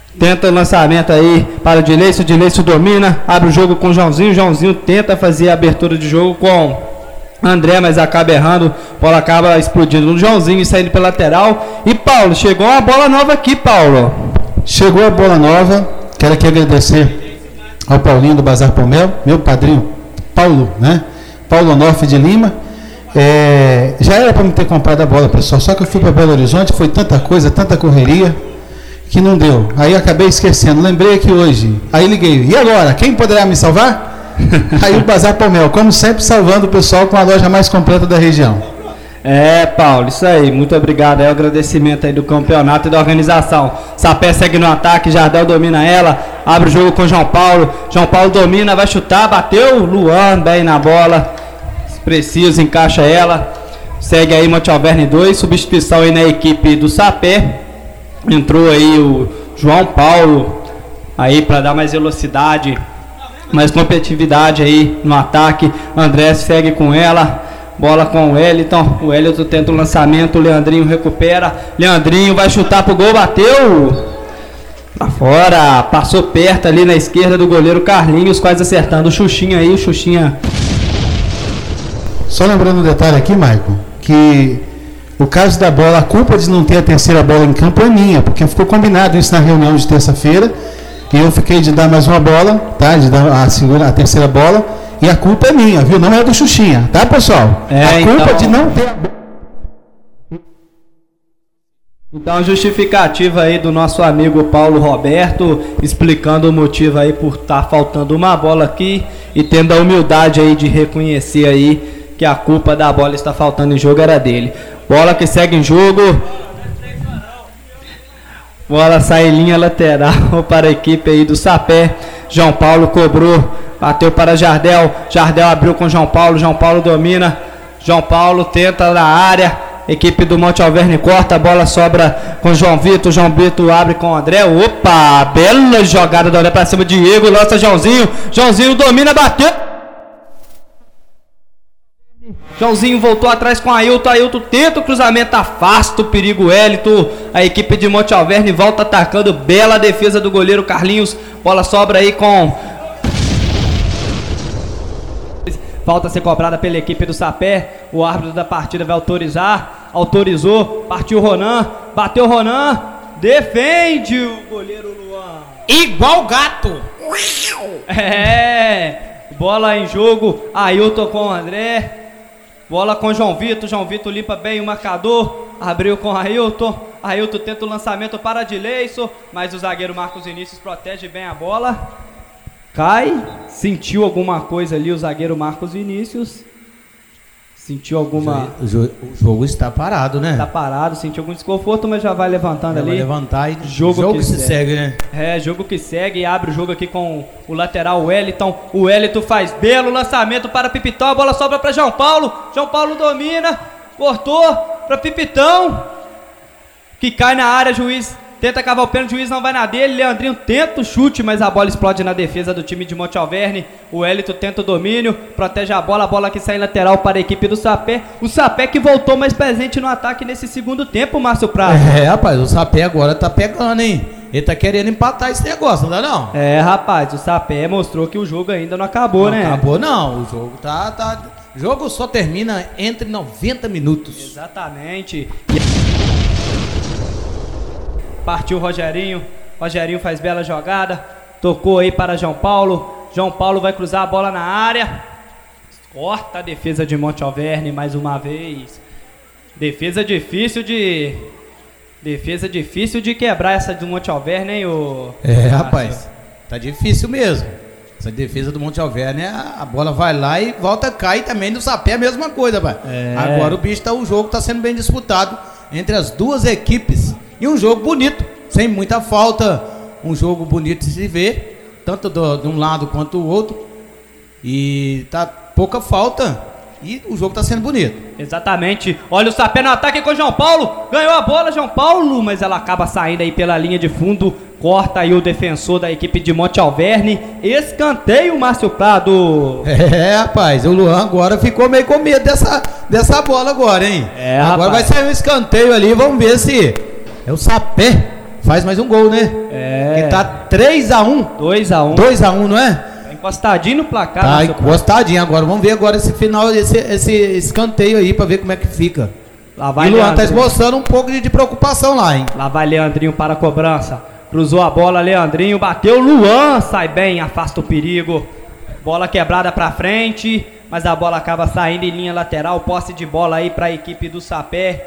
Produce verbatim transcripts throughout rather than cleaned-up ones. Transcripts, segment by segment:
Tenta o lançamento aí para o Dileison. O Dileison domina, abre o jogo com o Joãozinho. O Joãozinho tenta fazer a abertura de jogo com André, mas acaba errando. A bola acaba explodindo no Joãozinho e saindo pela lateral. E Paulo, chegou uma bola nova aqui, Paulo. Chegou a bola nova. Quero aqui agradecer ao Paulinho do Bazar Palmel, meu padrinho Paulo, né? Paulo Onofre de Lima. É, já era para me ter comprado a bola, pessoal, só que eu fui para Belo Horizonte, foi tanta coisa, tanta correria, que não deu. Aí acabei esquecendo, lembrei aqui hoje. Aí liguei, e agora? Quem poderá me salvar? Aí o Bazar Palmel, como sempre, salvando o pessoal com a loja mais completa da região. É, Paulo, isso aí, muito obrigado. É o agradecimento aí do campeonato e da organização. Sapé segue no ataque, Jardel domina ela, abre o jogo com João Paulo. João Paulo domina, vai chutar, bateu, Luan bem na bola. Preciso, encaixa ela. Segue aí Monte Alverne dois, substituição aí na equipe do Sapé. Entrou aí o João Paulo aí para dar mais velocidade, mais competitividade aí no ataque. André segue com ela, bola com o Wellington. O Wellington tenta o lançamento, o Leandrinho recupera. Leandrinho vai chutar pro gol, bateu pra fora, passou perto ali na esquerda do goleiro Carlinhos, quase acertando o Xuxinha aí, o Xuxinha. Só lembrando um detalhe aqui, Maicon, que o caso da bola, a culpa de não ter a terceira bola em campo é minha, porque ficou combinado isso na reunião de terça-feira, e eu fiquei de dar mais uma bola, tá? De dar a, segunda, a terceira bola, e a culpa é minha, viu? Não é do Xuxinha, tá, pessoal? É, a culpa então... de não ter a bola. Então, justificativa aí do nosso amigo Paulo Roberto, explicando o motivo aí por estar tá faltando uma bola aqui e tendo a humildade aí de reconhecer aí que a culpa da bola está faltando em jogo era dele. Bola que segue em jogo. Bola sai em linha lateral para a equipe aí do Sapé. João Paulo cobrou, bateu para Jardel. Jardel abriu com João Paulo. João Paulo domina. João Paulo tenta na área. Equipe do Monte Alverne corta, a bola sobra com João Vitor. João Vitor abre com o André. Opa, bela jogada do André para cima. Diego lança Joãozinho. Joãozinho domina, bateu. Joãozinho voltou atrás com Ailton. Ailton tenta o cruzamento, afasta o perigo Wellington. A equipe de Monte Alverne volta atacando. Bela defesa do goleiro Carlinhos. Bola sobra aí com... Falta a ser cobrada pela equipe do Sapé. O árbitro da partida vai autorizar. Autorizou. Partiu Ronan. Bateu Ronan. Defende o goleiro Luan. Igual gato. É. Bola em jogo. Ailton com o André. Bola com João Vitor. João Vitor limpa bem o marcador. Abriu com Ailton. Ailton tenta o lançamento para Dileison. Mas o zagueiro Marcos Vinícius protege bem a bola. Cai. Sentiu alguma coisa ali o zagueiro Marcos Vinícius. Sentiu alguma... O jogo, o jogo está parado, né? Está parado. Sentiu algum desconforto, mas já vai levantando já ali. Vai levantar e jogo, jogo que se segue. segue, né? É, jogo que segue. Abre o jogo aqui com o lateral Wellington. O Wellington faz belo lançamento para Pipitão. A bola sobra para João Paulo. João Paulo domina. Cortou para Pipitão. Que cai na área, juiz. Tenta cavar o pênalti, o juiz não vai na dele. Leandrinho tenta o chute, mas a bola explode na defesa do time de Monte Alverne. O Wellington tenta o domínio, protege a bola. A bola que sai lateral para a equipe do Sapé. O Sapé que voltou mais presente no ataque nesse segundo tempo, Márcio Prado. É, rapaz, o Sapé agora tá pegando, hein? Ele tá querendo empatar esse negócio, não dá não? É, rapaz, o Sapé mostrou que o jogo ainda não acabou, não né? Não acabou não, o jogo tá, tá... O jogo só termina entre noventa minutos. Exatamente. E... Partiu o Rogerinho. Rogerinho faz bela jogada. Tocou aí para João Paulo. João Paulo vai cruzar a bola na área. Corta a defesa de Monte Alverne mais uma vez. Defesa difícil de... Defesa difícil de quebrar essa do Monte Alverne, hein, o... É, rapaz. Tá difícil mesmo. Essa defesa do Monte Alverne, a, a bola vai lá e volta, cai também do Sapé, a mesma coisa, pai. É. Agora o bicho tá, o jogo tá sendo bem disputado entre as duas equipes. E um jogo bonito, sem muita falta, um jogo bonito de se ver, tanto do, de um lado quanto do outro. E tá pouca falta e o jogo tá sendo bonito. Exatamente. Olha o Sapé no ataque com o João Paulo. Ganhou a bola, João Paulo, mas ela acaba saindo aí pela linha de fundo. Corta aí o defensor da equipe de Monte Alverne. Escanteio, Márcio Prado. É, rapaz, o Luan agora ficou meio com medo dessa, dessa bola agora, hein? É, agora rapaz. vai sair um escanteio ali, vamos ver se... É o Sapé faz mais um gol, né? É. Que tá três a um. dois a um. dois a um, não é? Tá encostadinho no placar. Tá encostadinho agora. Vamos ver agora esse final, esse, esse escanteio aí pra ver como é que fica. Lá vai e o Luan tá Leandrinho. esboçando um pouco de, de preocupação lá, hein? Lá vai Leandrinho para a cobrança. Cruzou a bola, Leandrinho bateu, Luan sai bem, afasta o perigo. Bola quebrada pra frente, mas a bola acaba saindo em linha lateral. Posse de bola aí para a equipe do Sapé.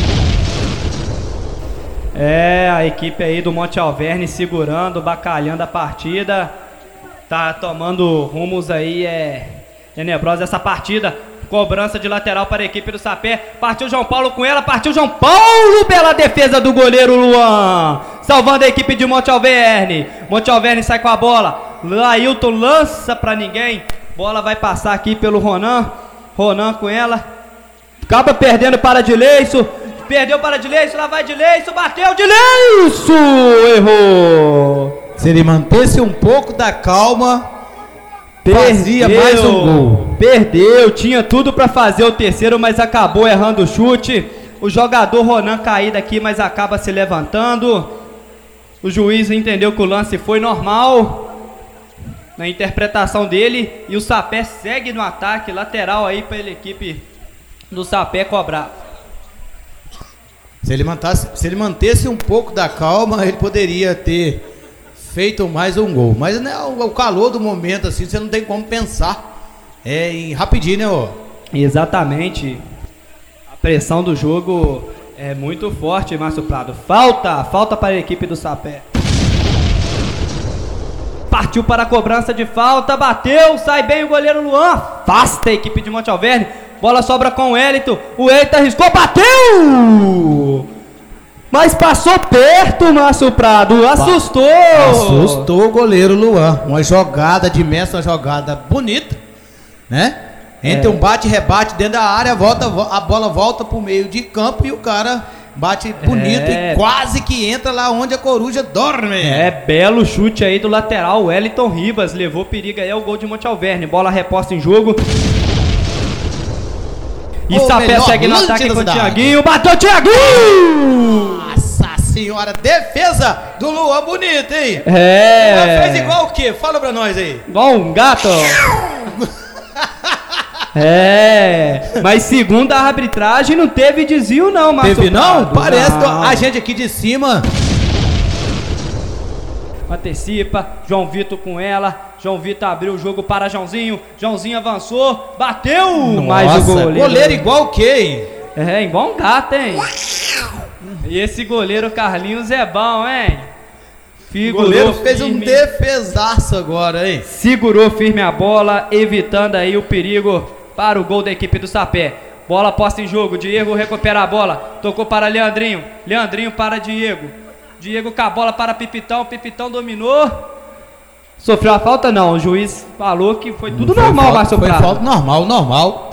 É, a equipe aí do Monte Alverne segurando, bacalhando a partida. Tá tomando rumos aí, é tenebrosa essa partida. Cobrança de lateral para a equipe do Sapé. Partiu João Paulo com ela, partiu João Paulo pela defesa do goleiro Luan. Salvando a equipe de Monte Alverne. Monte Alverne sai com a bola. Lailton lança para ninguém. Bola vai passar aqui pelo Ronan. Ronan com ela. Acaba perdendo para Dileiço. Perdeu para Dileiço, lá vai Dileiço, bateu Dileiço! Errou! Se ele mantesse um pouco da calma, fazia mais um gol. Perdeu, tinha tudo para fazer o terceiro, mas acabou errando o chute. O jogador Ronan caído aqui, mas acaba se levantando. O juiz entendeu que o lance foi normal na interpretação dele. E o Sapé segue no ataque, lateral aí pela equipe do Sapé cobrar. Se ele, mantasse, se ele mantesse um pouco da calma, ele poderia ter feito mais um gol. Mas né, o, o calor do momento, assim, você não tem como pensar. É em rapidinho, né, ó? Exatamente. A pressão do jogo é muito forte, Márcio Prado. Falta, falta para a equipe do Sapé. Partiu para a cobrança de falta, bateu, sai bem o goleiro Luan. Afasta a equipe de Monte Alverne. Bola sobra com o Elito. O Elito arriscou, bateu! Mas passou perto, Márcio Prado. Assustou! Assustou o goleiro Luan. Uma jogada de mestre, uma jogada bonita, né? Entre é. um bate e rebate dentro da área, volta, a bola volta pro meio de campo e o cara bate bonito é. e quase que entra lá onde a coruja dorme. É, belo chute aí do lateral. O Wellington Ribas levou perigo aí ao gol de Monte Alverne. Bola reposta em jogo. E Sapé segue no ataque com o Thiaguinho. Bateu o Thiaguinho! Nossa senhora, defesa do Luan bonita, hein? É. Luan fez igual o quê? Fala pra nós aí. Igual um gato. É. Mas segundo a arbitragem não teve desvio não, Márcio. Teve não? Parece que a gente aqui de cima... Antecipa, João Vitor com ela. João Vitor abriu o jogo para Joãozinho. Joãozinho avançou, bateu. Nossa, mais o goleiro. Goleiro igual o quê, hein? É, igual um gato, hein? E esse goleiro Carlinhos é bom, hein? Figurou o goleiro fez firme, um defesaço agora, hein? Segurou firme a bola, evitando aí o perigo para o gol da equipe do Sapé. Bola posta em jogo, Diego recupera a bola. Tocou para Leandrinho. Leandrinho para Diego. Diego com a bola para Pipitão. Pipitão dominou. Sofreu a falta? Não. O juiz falou que foi tudo foi normal, Márcio Prado. Foi falta normal, normal.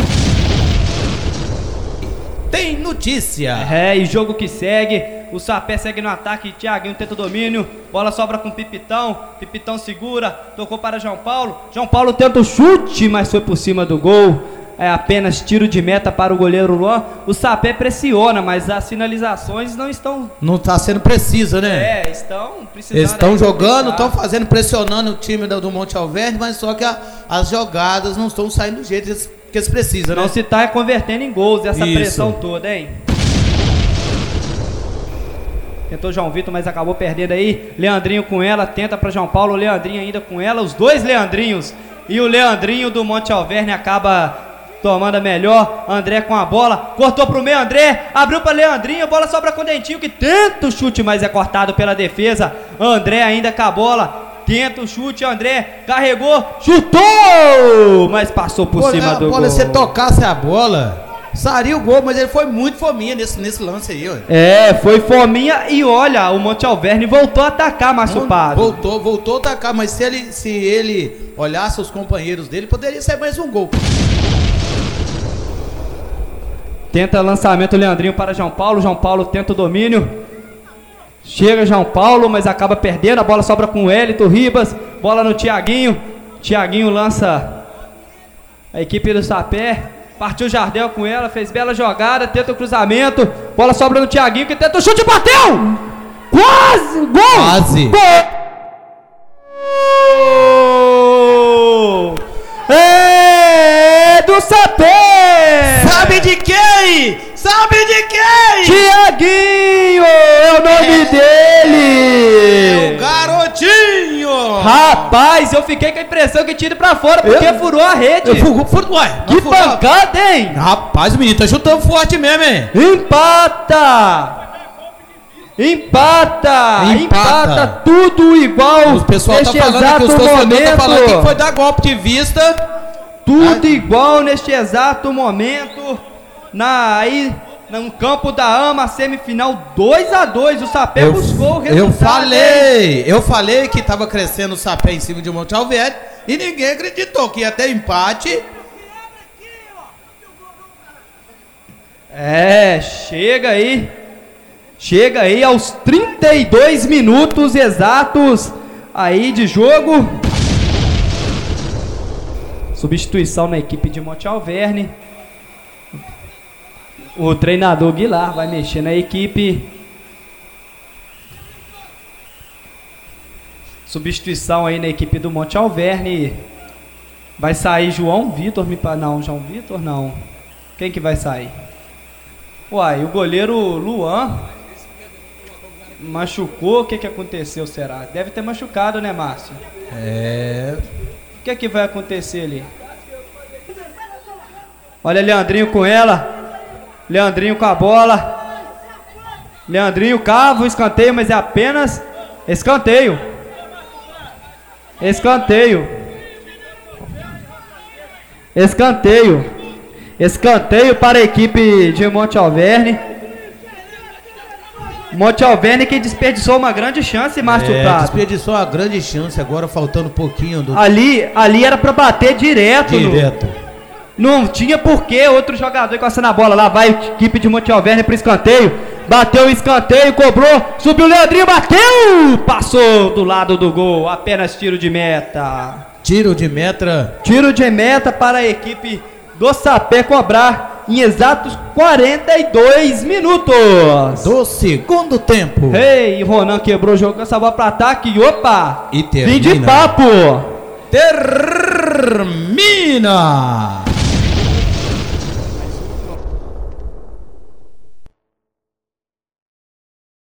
Tem notícia. É, e jogo que segue. O Sapé segue no ataque. Thiaguinho tenta o domínio. Bola sobra com Pipitão. Pipitão segura. Tocou para João Paulo. João Paulo tenta o chute, mas foi por cima do gol. É apenas tiro de meta para o goleiro Luan. O Sapé pressiona, mas as finalizações não estão... Não está sendo precisa, né? É, estão precisando... Eles estão jogando, estão fazendo, pressionando o time do, do Monte Alverne, mas só que a, as jogadas não estão saindo do jeito que eles, que eles precisam, né? Não se está convertendo em gols, essa Isso. pressão toda, hein? Tentou João Vitor, mas acabou perdendo aí. Leandrinho com ela, tenta para João Paulo. Leandrinho ainda com ela, os dois Leandrinhos. E o Leandrinho do Monte Alverne acaba... tomando a melhor, André com a bola, cortou pro meio, André, abriu pra Leandrinho, a bola sobra com o Dentinho, que tenta o chute, mas é cortado pela defesa. André ainda com a bola, tenta o chute, André, carregou, chutou, mas passou por bola, cima do bola, gol. Se tocasse a bola, sairia o gol, mas ele foi muito fominha nesse, nesse lance aí, ó. É, foi fominha e olha, o Monte Alverne voltou a atacar, Márcio Prado. Voltou, voltou a atacar, mas se ele, se ele olhasse os companheiros dele, poderia ser mais um gol. Tenta lançamento Leandrinho para João Paulo. João Paulo tenta o domínio. Chega João Paulo, mas acaba perdendo. A bola sobra com o Elito Ribas. Bola no Thiaguinho. Thiaguinho lança a equipe do Sapé. Partiu Jardel com ela. Fez bela jogada. Tenta o cruzamento. Bola sobra no Thiaguinho que tenta o chute e bateu! Quase! Gol! Quase! Gol! É do Sapé! Sabe de quem? Sabe de quem? Tiaguinho é o nome dele! É o garotinho! Rapaz, eu fiquei com a impressão que tinha ido pra fora porque Eu- furou a rede. Eu fui, fui, ué, Que fui- pancada, hein? Rapaz, o menino tá chutando forte mesmo, hein? Empata! Empata! Empata. Empata tudo igual O pessoal tá neste falando que exato os torcedores tá falando momento. que foi dar golpe de vista. Tudo igual neste exato momento. Na aí no campo da AMA, semifinal dois a dois. O Sapé buscou o resultado. eu hein? falei, eu falei que tava crescendo o Sapé em cima de Monte Alverde e ninguém acreditou que ia ter empate. É, chega aí. Chega aí aos trinta e dois minutos exatos aí de jogo. Substituição na equipe de Monte Alverne. O treinador Guilar vai mexer na equipe. Substituição aí na equipe do Monte Alverne. Vai sair João Vitor, me pa- não, João Vitor não. Quem que vai sair? Uai, o goleiro Luan machucou. O que que aconteceu, será? Deve ter machucado, né, Márcio? É. O que que vai acontecer ali? Olha Leandrinho com ela. Leandrinho com a bola. Leandrinho cava o escanteio, mas é apenas escanteio. Escanteio. Escanteio. Escanteio para a equipe de Monte Alverne. Monte Alverne que desperdiçou uma grande chance, Márcio É, Prado. desperdiçou uma grande chance, agora faltando um pouquinho do Ali, ali era pra bater direto. no- direto. Não tinha porquê outro jogador encostando a bola. Lá vai a equipe de Monte Alverne pro escanteio. Bateu o escanteio, cobrou. Subiu o Leandrinho, bateu! Passou do lado do gol. Apenas tiro de meta. Tiro de meta. Tiro de meta para a equipe do Sapé cobrar em exatos quarenta e dois minutos. Do segundo tempo. Ei, Ronan quebrou o jogo com essa bola para ataque. E opa! E Fim de termina. papo. Termina.